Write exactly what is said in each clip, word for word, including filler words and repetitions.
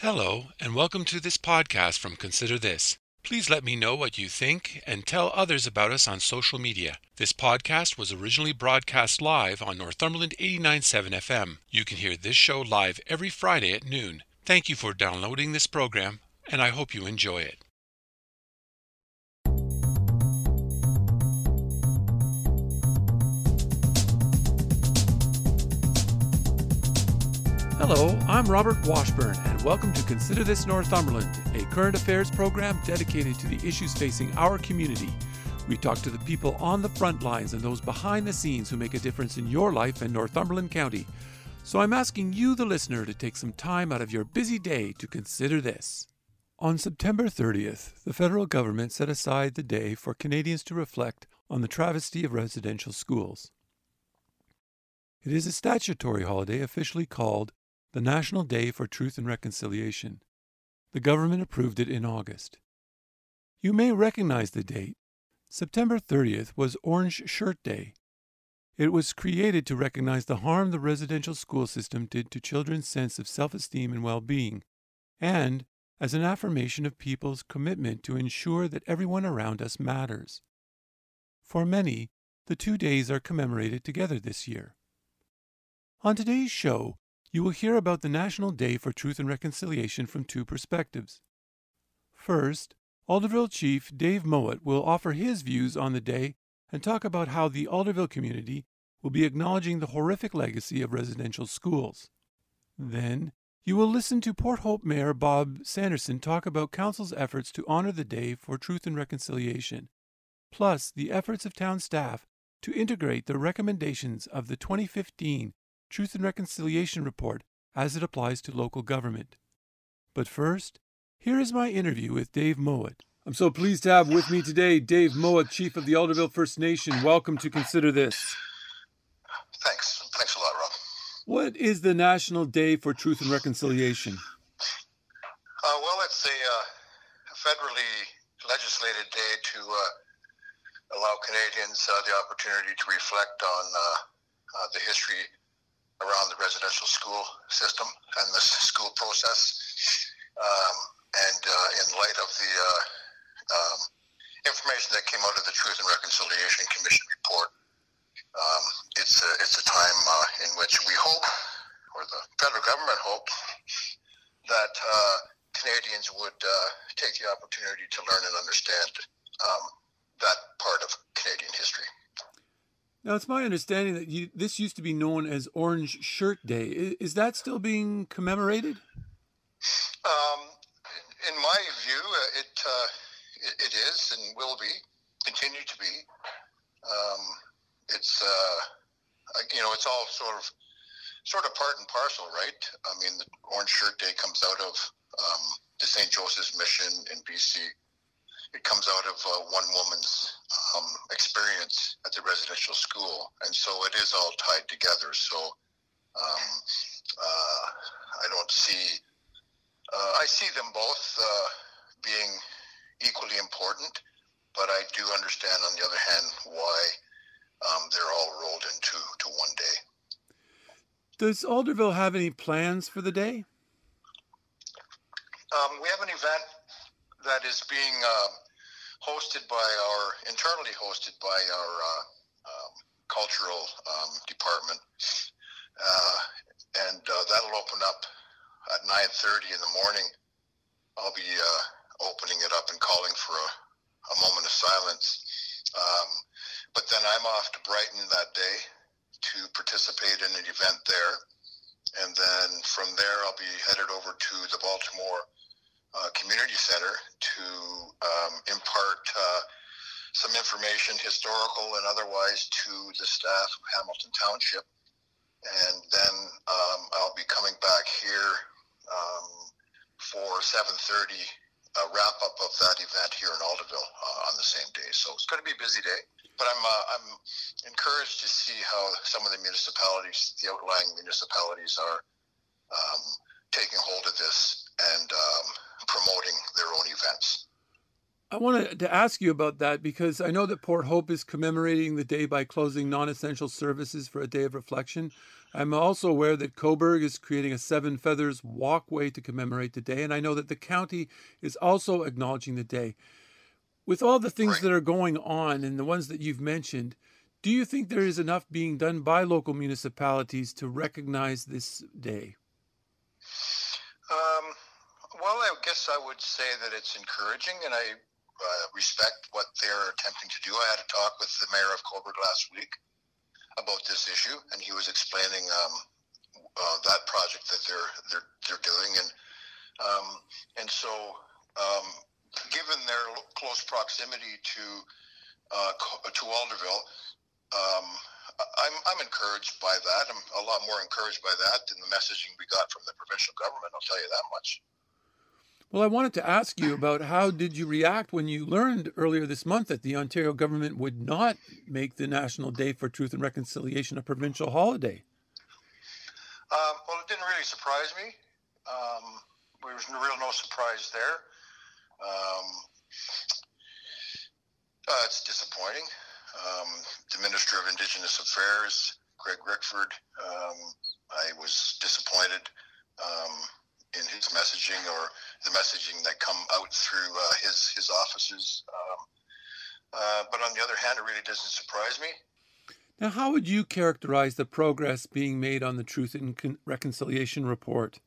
Hello, and welcome to this podcast from Consider This. Please let me know what you think and tell others about us on social media. This podcast was originally broadcast live on Northumberland eighty-nine point seven F M. You can hear this show live every Friday at noon. Thank you for downloading this program, and I hope you enjoy it. Hello, I'm Robert Washburn, and welcome to Consider This Northumberland, a current affairs program dedicated to the issues facing our community. We talk to the people on the front lines and those behind the scenes who make a difference in your life in Northumberland County. So I'm asking you, the listener, to take some time out of your busy day to consider this. On September thirtieth, the federal government set aside the day for Canadians to reflect on the travesty of residential schools. It is a statutory holiday officially called the National Day for Truth and Reconciliation. The government approved it in August. You may recognize the date. September thirtieth was Orange Shirt Day. It was created to recognize the harm the residential school system did to children's sense of self-esteem and well-being, and as an affirmation of people's commitment to ensure that everyone around us matters. For many, the two days are commemorated together this year. On today's show, you will hear about the National Day for Truth and Reconciliation from two perspectives. First, Alderville Chief Dave Mowat will offer his views on the day and talk about how the Alderville community will be acknowledging the horrific legacy of residential schools. Then, you will listen to Port Hope Mayor Bob Sanderson talk about Council's efforts to honor the Day for Truth and Reconciliation, plus the efforts of town staff to integrate the recommendations of the twenty fifteen Truth and Reconciliation Report as it applies to local government. But first, here is my interview with Dave Mowat. I'm so pleased to have with me today Dave Mowat, Chief of the Alderville First Nation. Welcome to Consider This. Thanks. Thanks a lot, Rob. What is the National Day for Truth and Reconciliation? Uh, well, it's a, uh, a federally legislated day to uh, allow Canadians uh, the opportunity to reflect on uh, uh, the history around the residential school system and the school process. Um, and uh, in light of the uh, um, information that came out of the Truth and Reconciliation Commission report, um, it's, a, it's a time uh, in which we hope, or the federal government hopes, that uh, Canadians would uh, take the opportunity to learn and understand um, that part of Canadian history. Now, it's my understanding that you, this used to be known as Orange Shirt Day. Is, is that still being commemorated? Um, in, in my view, uh, it, uh, it it is and will be, continue to be. Um, it's uh, you know, it's all sort of sort of part and parcel, right? I mean, the Orange Shirt Day comes out of um, the Saint Joseph's Mission in B C. It comes out of uh, one woman's um, experience at the residential school, and so it is all tied together. So um, uh, I don't see, uh, I see them both uh, being equally important, but I do understand, on the other hand, why um, they're all rolled into to one day. Does Alderville have any plans for the day? Um, we have an event that is being uh, hosted by our, internally hosted by our uh, um, cultural um, department. Uh, and uh, that'll open up at nine thirty in the morning. I'll be uh, opening it up and calling for a, a moment of silence. Um, but then I'm off to Brighton that day to participate in an event there. And then from there, I'll be headed over to the Baltimore Uh, community center to um, impart uh, some information, historical and otherwise, to the staff of Hamilton Township. And then um, I'll be coming back here um, for seven thirty, a wrap-up of that event here in Alderville uh, on the same day. So it's going to be a busy day. But I'm, uh, I'm encouraged to see how some of the municipalities, the outlying municipalities, are um, taking hold of this and um, promoting their own events. I wanted to ask you about that because I know that Port Hope is commemorating the day by closing non-essential services for a day of reflection. I'm also aware that Cobourg is creating a Seven Feathers walkway to commemorate the day, and I know that the county is also acknowledging the day. With all the things Right. that are going on and the ones that you've mentioned, do you think there is enough being done by local municipalities to recognize this day? Um, well, I guess I would say that it's encouraging, and I uh, respect what they're attempting to do. I had a talk with the mayor of Cobourg last week about this issue, and he was explaining um, uh, that project that they're they're they're doing, and um, and so um, given their close proximity to uh, to Alderville, um, I'm I'm encouraged by that. I'm a lot more encouraged by that than the messaging we got from the provincial government. I'll tell you that much. Well, I wanted to ask you about how did you react when you learned earlier this month that the Ontario government would not make the National Day for Truth and Reconciliation a provincial holiday? Um, well, it didn't really surprise me. Um, there was no, real no surprise there. Um, uh, it's disappointing. Um, the Minister of Indigenous Affairs, Greg Rickford, um, I was disappointed um, in his messaging or the messaging that come out through uh, his his offices. Um, uh, but on the other hand, it really doesn't surprise me. Now, how would you characterize the progress being made on the Truth and Con- Reconciliation report?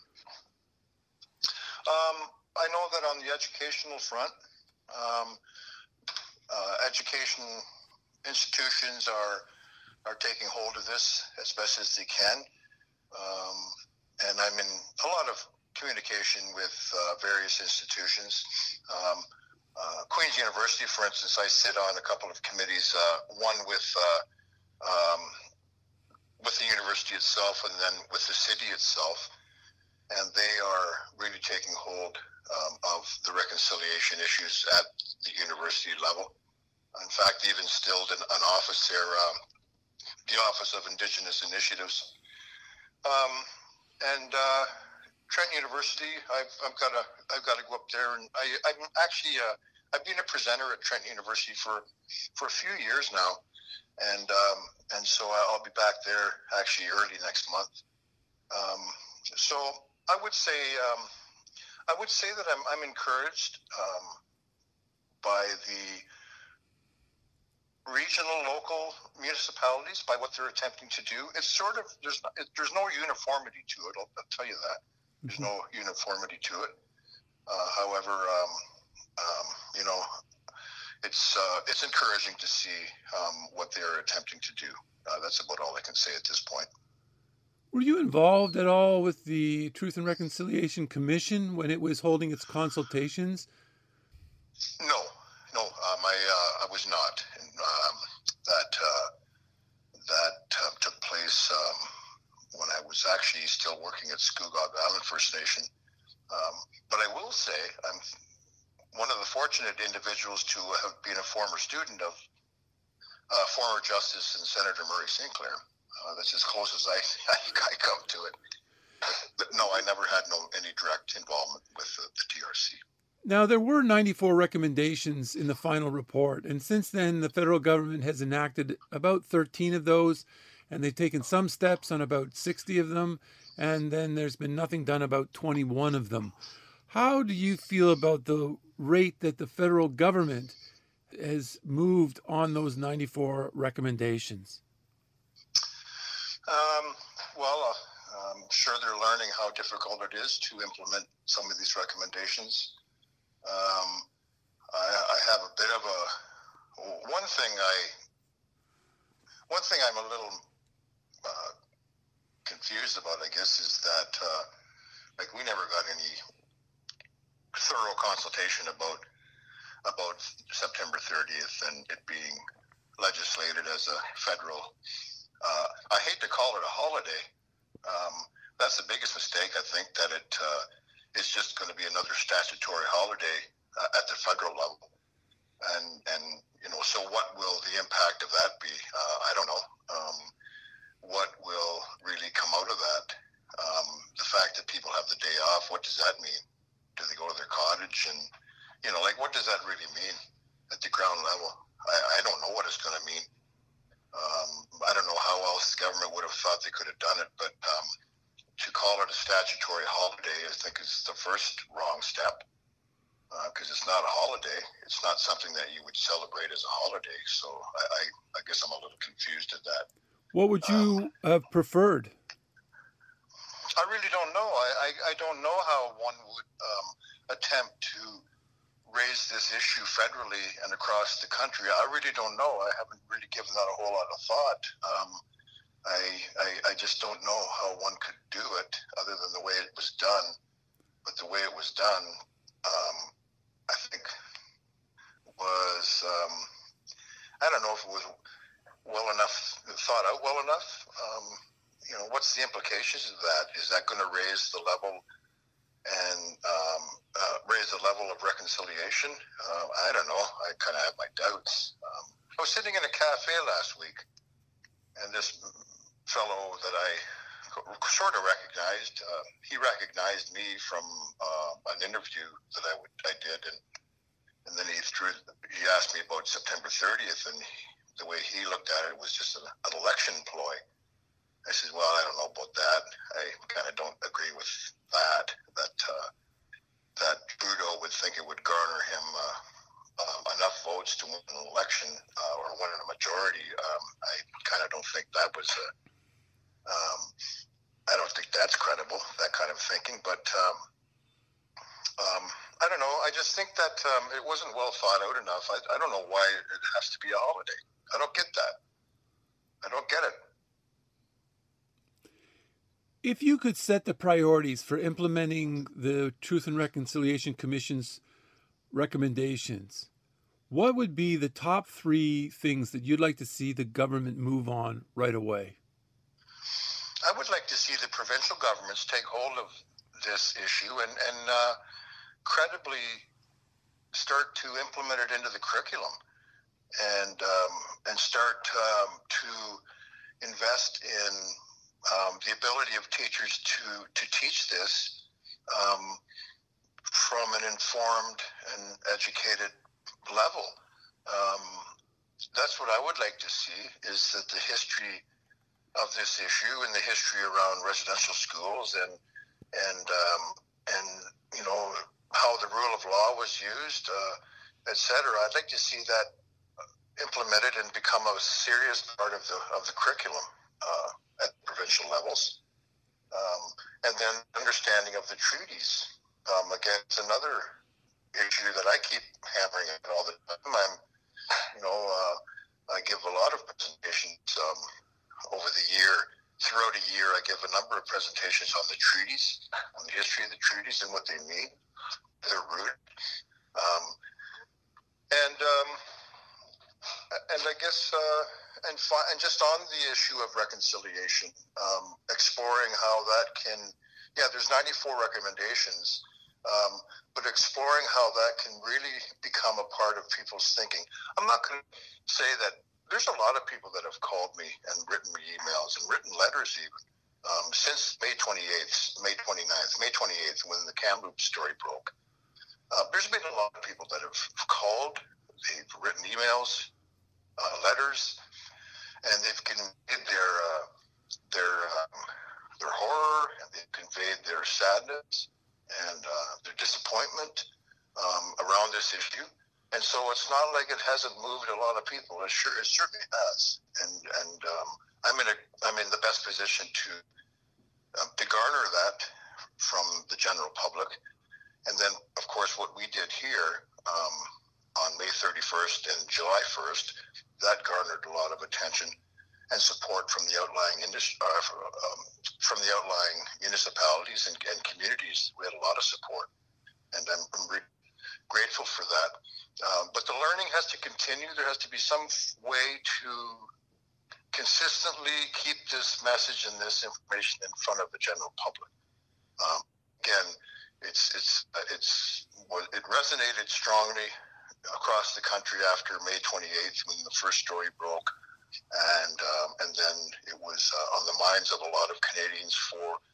Um, I know that on the educational front, um, uh, education institutions are are taking hold of this as best as they can. Um, and I'm in a lot of communication with uh, various institutions. Um, uh, Queen's University, for instance, I sit on a couple of committees, uh, one with uh, um, with the university itself and then with the city itself. And they are really taking hold um, of the reconciliation issues at the university level. In fact, they've instilled an, an office there, um, the Office of Indigenous Initiatives. Um, and uh, Trent University, I've, I've got to I've got to go up there, and I, I'm actually uh, I've been a presenter at Trent University for for a few years now, and um, and so I'll be back there actually early next month. Um, so I would say um, I would say that I'm I'm encouraged um, by the regional, local municipalities, by what they're attempting to do. It's sort of, there's not, it, there's no uniformity to it, I'll, I'll tell you that. There's no uniformity to it. Uh, however, um, um, you know, it's uh, it's encouraging to see um, what they're attempting to do. Uh, that's about all I can say at this point. Were you involved at all with the Truth and Reconciliation Commission when it was holding its consultations? No, no, um, I uh, I was not. And, um, that uh, that uh, took place um, when I was actually still working at Scugog Island First Nation. Um, but I will say I'm one of the fortunate individuals to have been a former student of uh, former Justice and Senator Murray Sinclair. Uh, that's as close as I, I come to it. But, but no, I never had no any direct involvement with the, the T R C. Now, there were ninety-four recommendations in the final report, and since then the federal government has enacted about thirteen of those, and they've taken some steps on about sixty of them, and then there's been nothing done about twenty-one of them. How do you feel about the rate that the federal government has moved on those ninety-four recommendations? Um, well, uh, I'm sure they're learning how difficult it is to implement some of these recommendations. Um, I, I have a bit of a one thing I one thing I'm a little uh, confused about, I guess, is that uh, like we never got any thorough consultation about about September thirtieth and it being legislated as a federal. Uh, I hate to call it a holiday. Um, that's the biggest mistake, I think, that it. Uh, It's just going to be another statutory holiday uh, at the federal level, and and you know, so what will the impact of that be? Uh, I don't know. Um, what will really come out of that? Um, the fact that people have the day off, what does that mean? Do they go to their cottage and you know, like what does that really mean at the ground level? I, I don't know what it's going to mean. Um, I don't know how else the government would have thought they could have done it, but um, to call it a statutory holiday, I think is the first wrong step, because uh, it's not a holiday. It's not something that you would celebrate as a holiday. So I, I, I guess I'm a little confused at that. What would you um, have preferred? I really don't know. I, I, I don't know how one would um, attempt to raise this issue federally and across the country. I really don't know. I haven't really given that a whole lot of thought. Um, I, I I just don't know how one could do it other than the way it was done. But the way it was done, um, I think, was, um, I don't know if it was well enough, thought out well enough. Um, you know, what's the implications of that? Is that going to raise the level and um, uh, raise the level of reconciliation? Uh, I don't know. I kind of have my doubts. Um, I was sitting in a cafe last week, and this fellow that I sort of recognized, uh, he recognized me from uh, an interview that I, would, I did, and and then he threw. He asked me about September thirtieth, and he, the way he looked at it was just an, an election ploy. I said, well, I don't know about that. I kind of don't agree with that, that uh, that Trudeau would think it would garner him uh, um, enough votes to win an election uh, or win a majority. Um, I kind of don't think that was a, um, I don't think that's credible, that kind of thinking. But um, um, I don't know. I just think that um, it wasn't well thought out enough. I, I don't know why it has to be a holiday. I don't get that. I don't get it. If you could set the priorities for implementing the Truth and Reconciliation Commission's recommendations, what would be the top three things that you'd like to see the government move on right away? I would like to see the provincial governments take hold of this issue and, and uh, credibly start to implement it into the curriculum and um, and start um, to invest in Um, the ability of teachers to, to teach this um, from an informed and educated level. Um, that's what I would like to see, is that the history of this issue and the history around residential schools and and um, and you know how the rule of law was used, uh, et cetera. I'd like to see that implemented and become a serious part of the of the curriculum. Uh, at provincial levels, um, and then understanding of the treaties. Um, again, it's another issue that I keep hammering at all the time. I'm, you know, uh, I give a lot of presentations um, over the year. Throughout a year, I give a number of presentations on the treaties, on the history of the treaties and what they mean, their root, um, and um, and I guess. Uh, And, fi- and just on the issue of reconciliation, um, exploring how that can, yeah, there's ninety-four recommendations, um, but exploring how that can really become a part of people's thinking. I'm not going to say that there's a lot of people that have called me and written me emails and written letters even um, since May twenty-eighth, May twenty-ninth, May twenty-eighth, when the Kamloops story broke. Uh, there's been a lot of people that have called, they've written emails, uh, letters, and they've conveyed their uh, their um, their horror, and they've conveyed their sadness and uh, their disappointment um, around this issue. And so it's not like it hasn't moved a lot of people. It sure it certainly has. And and um, I'm in a I'm in the best position to uh, to garner that from the general public. And then, of course, what we did here um, on May thirty-first and July first. That garnered a lot of attention and support from the outlying industry, uh, um, from the outlying municipalities and, and communities. We had a lot of support, and I'm, I'm re- grateful for that. Um, but the learning has to continue. There has to be some way to consistently keep this message and this information in front of the general public. Um, again, it's it's it's it resonated strongly across the country after May twenty-eighth, when the first story broke, and um, and then it was uh, on the minds of a lot of Canadians for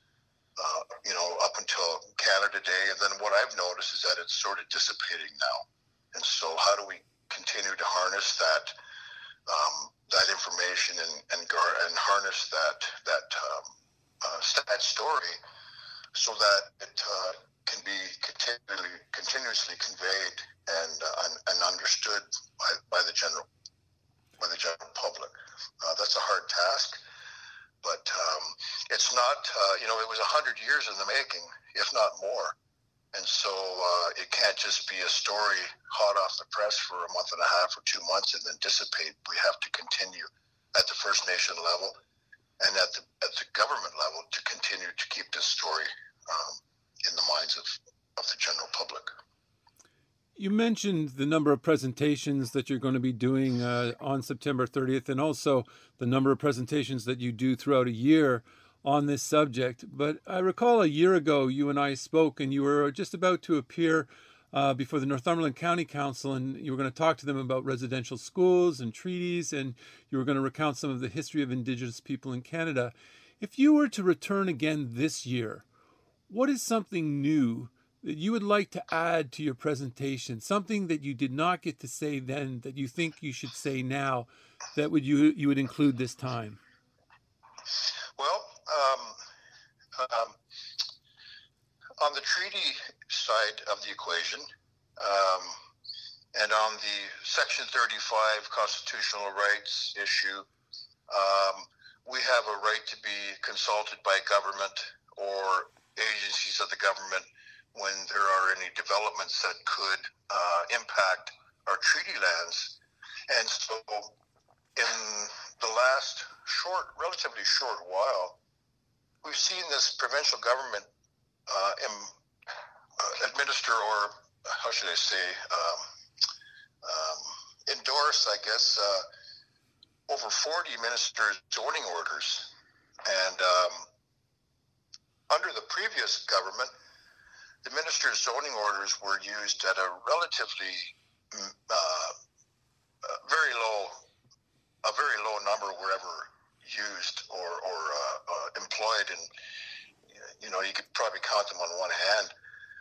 uh, you know, up until Canada Day. And then what I've noticed is that it's sort of dissipating now. And so how do we continue to harness that um, that information and and, gar- and harness that that um, uh, that story so that it uh, can be continually continuously conveyed and uh, and understood by, by the general by the general public. Uh, that's a hard task, but um, it's not. Uh, you know, it was a hundred years in the making, if not more. And so uh, it can't just be a story hot off the press for a month and a half or two months and then dissipate. We have to continue at the First Nation level and at the at the government level to continue to keep this story um, in the minds of, of the general public. You mentioned the number of presentations that you're going to be doing uh, on September thirtieth, and also the number of presentations that you do throughout a year on this subject. But I recall a year ago you and I spoke, and you were just about to appear uh, before the Northumberland County Council, and you were going to talk to them about residential schools and treaties, and you were going to recount some of the history of Indigenous people in Canada. If you were to return again this year, what is something new that you would like to add to your presentation, something that you did not get to say then that you think you should say now that would you you would include this time? Well, um, um, on the treaty side of the equation, um, and on the Section thirty-five constitutional rights issue, um, we have a right to be consulted by government or agencies of the government when there are any developments that could uh, impact our treaty lands. And so in the last short, relatively short while, we've seen this provincial government uh, im, uh, administer, or how should I say, um, um, endorse, I guess, uh, over forty minister zoning orders. And um, under the previous government, the minister's zoning orders were used at a relatively uh, very low, a very low number were ever used or, or uh, uh, employed, and you know you could probably count them on one hand.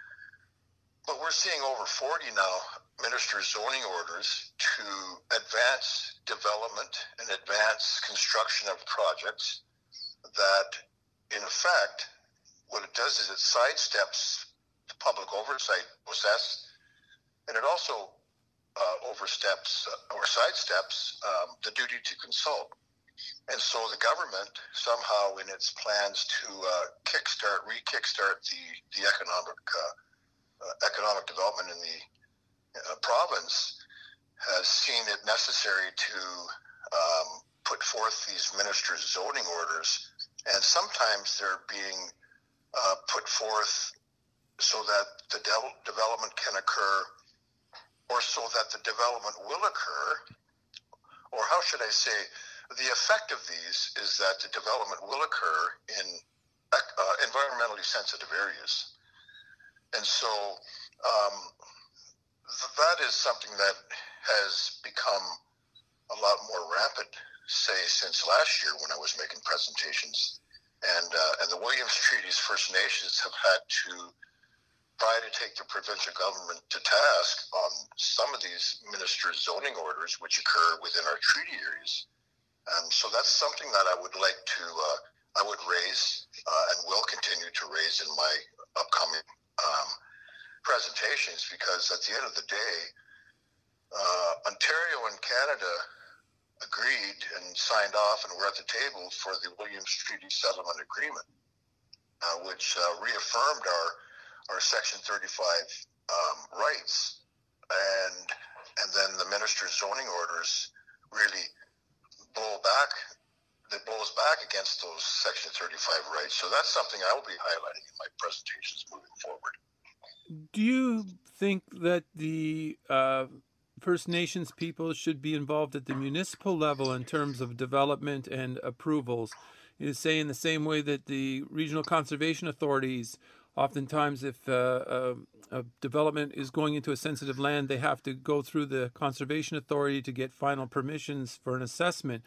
But we're seeing over forty now minister's zoning orders to advance development and advance construction of projects that, in effect, what it does is it sidesteps the public oversight process, and it also uh, oversteps uh, or sidesteps um, the duty to consult. And so the government somehow, in its plans to uh, kickstart, re-kickstart the the economic uh, uh, economic development in the uh, province, has seen it necessary to um, put forth these ministers' zoning orders, and sometimes they're being uh, put forth so that the de- development can occur, or so that the development will occur, or how should I say, the effect of these is that the development will occur in uh, environmentally sensitive areas. And so um, th- that is something that has become a lot more rampant, say, since last year when I was making presentations. And, uh, and the Williams Treaties First Nations have had to try to take the provincial government to task on some of these ministers' zoning orders which occur within our treaty areas. Um, so that's something that I would like to, uh, I would raise uh, and will continue to raise in my upcoming um, presentations, because at the end of the day, uh, Ontario and Canada agreed and signed off and were at the table for the Williams Treaty Settlement Agreement, uh, which uh, reaffirmed our our Section thirty-five um, rights, and and then the minister's zoning orders really blow back, that blows back against those Section thirty-five rights. So that's something I will be highlighting in my presentations moving forward. Do you think that the uh, First Nations people should be involved at the municipal level in terms of development and approvals? You say in the same way that the regional conservation authorities, oftentimes, if uh, a, a development is going into a sensitive land, they have to go through the Conservation Authority to get final permissions for an assessment.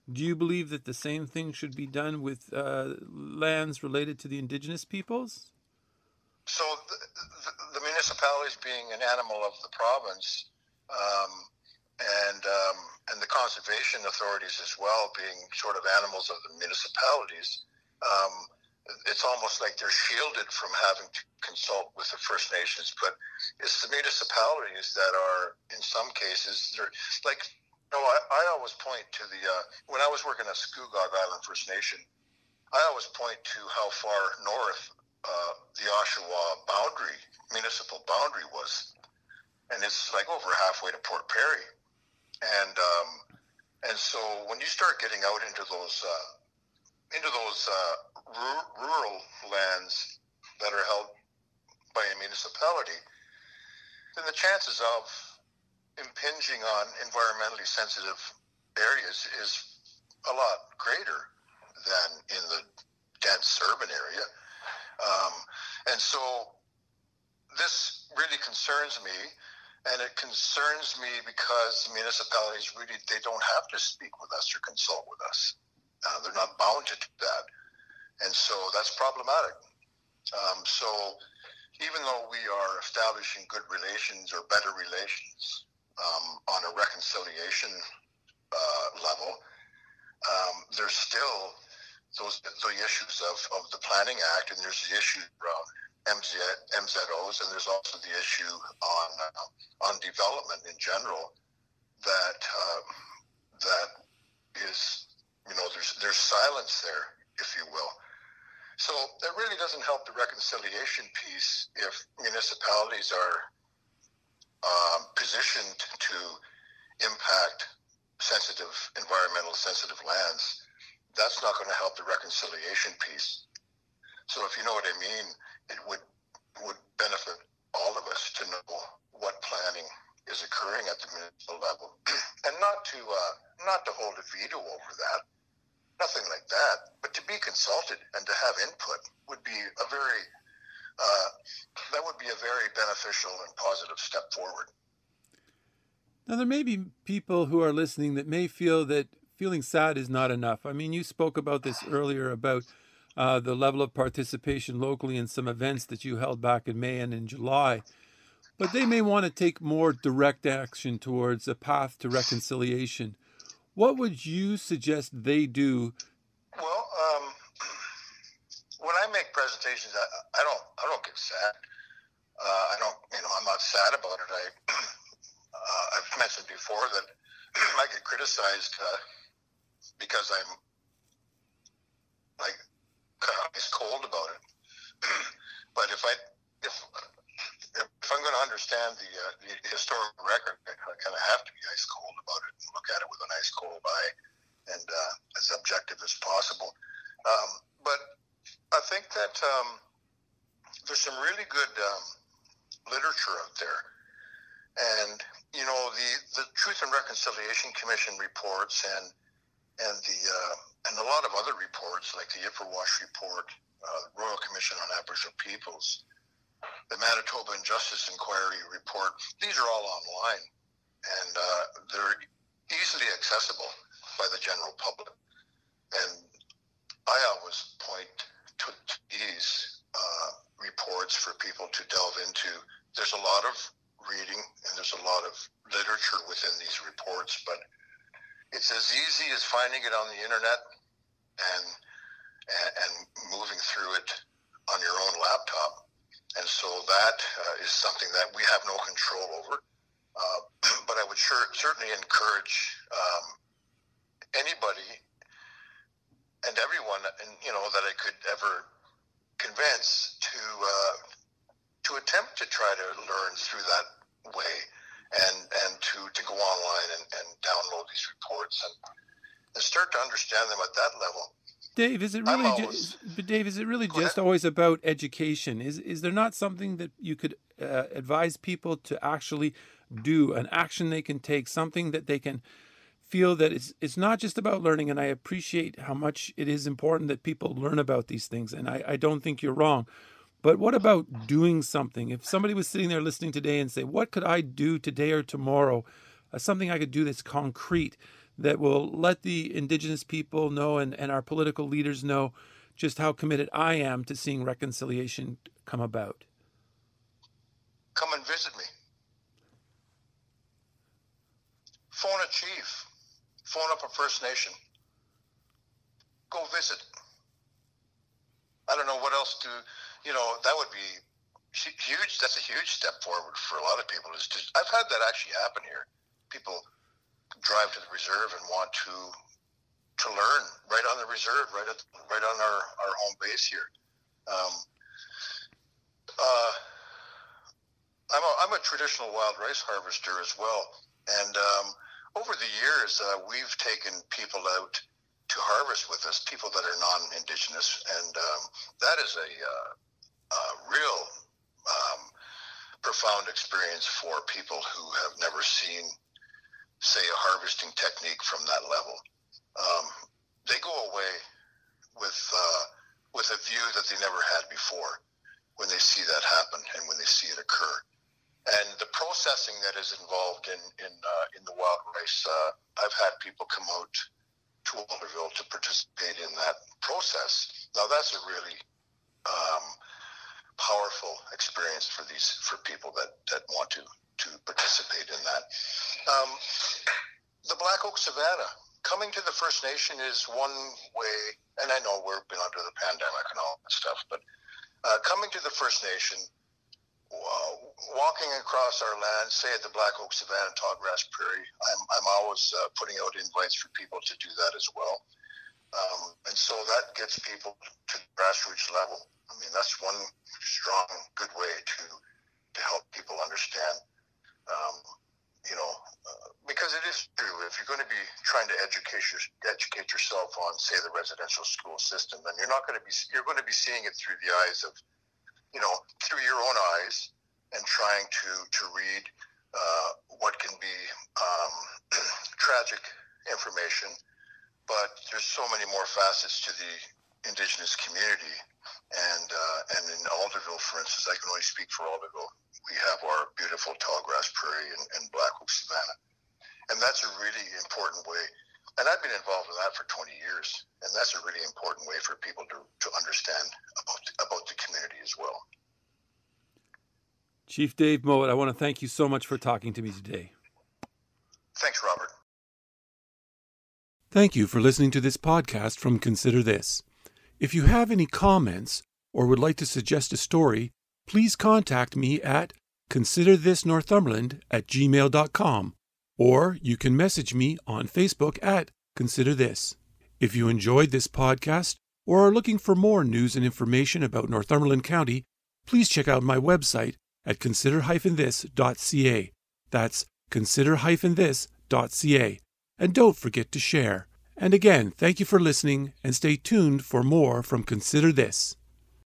Do you believe that the same thing should be done with uh, lands related to the indigenous peoples? So the, the, the municipalities being an animal of the province, um, and um, and the conservation authorities as well being sort of animals of the municipalities, um, it's almost like they're shielded from having to consult with the First Nations. But it's the municipalities that are, in some cases, they're like. No, I, I always point to the, uh, when I was working at Scugog Island First Nation, I always point to how far north uh, the Oshawa boundary, municipal boundary was. And it's like over halfway to Port Perry. And um, and so when you start getting out into those, uh, into those uh, r- rural lands that are held by a municipality, then the chances of impinging on environmentally sensitive areas is a lot greater than in the dense urban area. Um, and so this really concerns me, and it concerns me because municipalities really, they don't have to speak with us or consult with us. Uh, they're not bound to do that. And so that's problematic. Um, so even though we are establishing good relations or better relations Um, on a reconciliation uh, level, um, there's still those the issues of, of the Planning Act, and there's the issue around M Z, M Z Os, and there's also the issue on uh, on development in general that uh, that is, you know, there's there's silence there, if you will. So it really doesn't help the reconciliation piece if municipalities are Um, positioned to impact sensitive, environmental sensitive lands. That's not going to help the reconciliation piece. So if you know what I mean, it would would benefit all of us to know what planning is occurring at the municipal level, and not to uh, not to hold a veto over that, nothing like that, but to be consulted and to have input would be a very Uh, that would be a very beneficial and positive step forward. Now, there may be people who are listening that may feel that feeling sad is not enough. I mean, you spoke about this earlier about uh, the level of participation locally in some events that you held back in May and in July. But they may want to take more direct action towards a path to reconciliation. What would you suggest they do? Well, um, when I make presentations, I, I don't I don't get sad. Uh, I don't, you know, I'm not sad about it. I uh, I've mentioned before that I get criticized uh, because I'm like kind of ice cold about it. But if I if if I'm going to understand the, uh, the historical record, I kind of have to be ice cold about it and look at it with an ice cold eye and uh, as objective as possible. Um, but I think that um, there's some really good um, literature out there. And, you know, the, the Truth and Reconciliation Commission reports and and the uh, and a lot of other reports like the Ipperwash report, uh, Royal Commission on Aboriginal Peoples, the Manitoba Injustice Inquiry report, these are all online, and uh, they're easily accessible by the general public. And I always point to, to these uh, reports for people to delve into. There's a lot of reading and there's a lot of literature within these reports, but it's as easy as finding it on the internet and and, and moving through it on your own laptop. And so that uh, is something that we have no control over. Uh, but I would sure, certainly encourage um, anybody and everyone, and you know, that I could ever convince to uh, to attempt to try to learn through that way, and and to, to go online and, and download these reports and, and start to understand them at that level. Dave, is it really always, just, but Dave, is it really just ahead. always about education? Is is there not something that you could uh, advise people to actually do, an action they can take, something that they can feel that it's it's not just about learning? And I appreciate how much it is important that people learn about these things, and I, I don't think you're wrong. But what about doing something? If somebody was sitting there listening today and say, what could I do today or tomorrow, uh, something I could do that's concrete, that will let the Indigenous people know and, and our political leaders know just how committed I am to seeing reconciliation come about. Come and visit me. Phone a chief. Phone up a First Nation. Go visit. I don't know what else to, you know, that would be huge. That's a huge step forward for a lot of people. Is to, I've had that actually happen here. People drive to the reserve and want to to learn right on the reserve, right at right on our, our home base here. Um, uh, I'm a, I'm a traditional wild rice harvester as well, and um, over the years uh, we've taken people out to harvest with us, people that are non-Indigenous, and um, that is a, uh, a real um, profound experience for people who have never seen, say, a harvesting technique from that level. Um, they go away with uh, with a view that they never had before when they see that happen and when they see it occur. And the processing that is involved in in, uh, in the wild rice, uh, I've had people come out to Alderville to participate in that process. Now that's a really um, powerful experience for these for people that, that want to to participate in that. Um, the Black Oak Savannah, coming to the First Nation is one way, and I know we've been under the pandemic and all that stuff, but uh, coming to the First Nation, uh, walking across our land, say at the Black Oak Savannah, Tallgrass Prairie, I'm, I'm always uh, putting out invites for people to do that as well. Um, and so that gets people to the grassroots level. I mean, that's one strong, good way to to help people understand, um, you know, uh, because it is true. If you're going to be trying to educate your, educate yourself on, say, the residential school system, then you're not going to be you're going to be seeing it through the eyes of, you know, through your own eyes, and trying to to read uh, what can be um, tragic information. But there's so many more facets to the Indigenous community, and uh, and in Alderville, for instance, I can only speak for Alderville. We have our beautiful Tallgrass Prairie and, and Black Oak Savannah, and that's a really important way. And I've been involved in that for twenty years, and that's a really important way for people to, to understand about about the community as well. Chief Dave Mowat, I want to thank you so much for talking to me today. Thanks, Robert. Thank you for listening to this podcast from Consider This. If you have any comments or would like to suggest a story, please contact me at considerthisnorthumberland at gmail dot com, or you can message me on Facebook at Consider This. If you enjoyed this podcast or are looking for more news and information about Northumberland County, please check out my website at consider dash this dot c a. That's consider dash this dot c a. And don't forget to share. And again, thank you for listening, and stay tuned for more from Consider This.